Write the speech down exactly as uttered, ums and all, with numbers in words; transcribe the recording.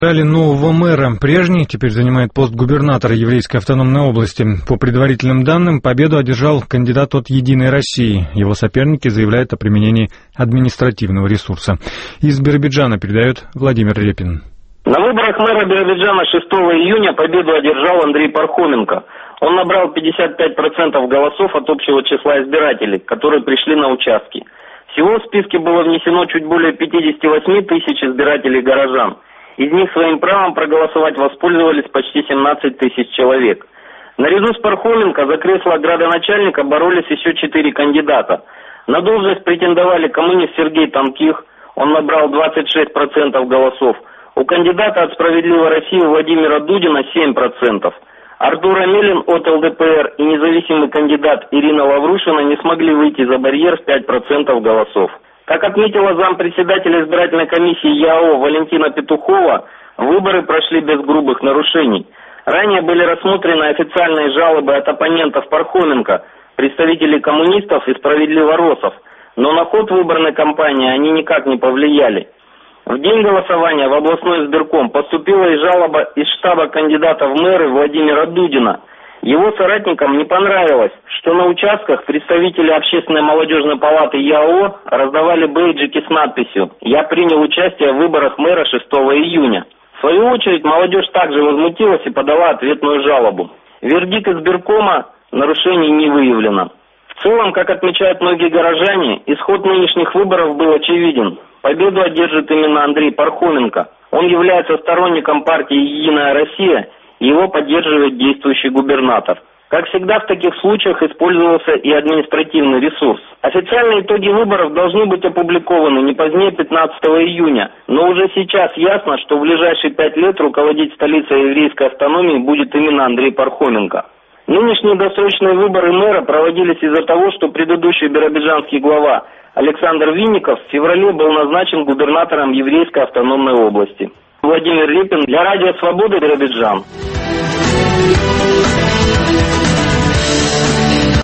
Избрали нового мэра. Прежний теперь занимает пост губернатора Еврейской автономной области. По предварительным данным, победу одержал кандидат от «Единой России». Его соперники заявляют о применении административного ресурса. Из Биробиджана передает Владимир Репин. На выборах мэра Биробиджана шестого июня победу одержал Андрей Пархоменко. Он набрал пятьдесят пять процентов голосов от общего числа избирателей, которые пришли на участки. Всего в списке было внесено чуть более пятьдесят восемь тысяч избирателей горожан. Из них своим правом проголосовать воспользовались почти семнадцать тысяч человек. Наряду с Пархоменко за кресло градоначальника боролись еще четыре кандидата. На должность претендовали коммунист Сергей Тонких, он набрал двадцать шесть процентов голосов. У кандидата от «Справедливой России» Владимира Дудина семь процентов. Артур Амелин от эл дэ пэ эр и независимый кандидат Ирина Лаврушина не смогли выйти за барьер в пять процентов голосов. Как отметила зампредседателя избирательной комиссии ЯО Валентина Петухова, выборы прошли без грубых нарушений. Ранее были рассмотрены официальные жалобы от оппонентов Пархоменко, представителей коммунистов и справедливоросов, но на ход выборной кампании они никак не повлияли. В день голосования в областной избирком поступила и жалоба из штаба кандидата в мэры Владимира Дудина. Его соратникам не понравилось, что на участках представители Общественной молодежной палаты ЯО раздавали бейджики с надписью «Я принял участие в выборах мэра шестого июня». В свою очередь молодежь также возмутилась и подала ответную жалобу. Вердикт избиркома: нарушений не выявлено. В целом, как отмечают многие горожане, исход нынешних выборов был очевиден. Победу одержит именно Андрей Пархоменко. Он является сторонником партии «Единая Россия», и его поддерживает действующий губернатор. Как всегда в таких случаях использовался и административный ресурс. Официальные итоги выборов должны быть опубликованы не позднее пятнадцатого июня, но уже сейчас ясно, что в ближайшие пять лет руководить столицей еврейской автономии будет именно Андрей Пархоменко. Нынешние досрочные выборы мэра проводились из-за того, что предыдущий биробиджанский глава Александр Винников в феврале был назначен губернатором Еврейской автономной области. Владимир Репин для Радио Свобода, Биробиджан.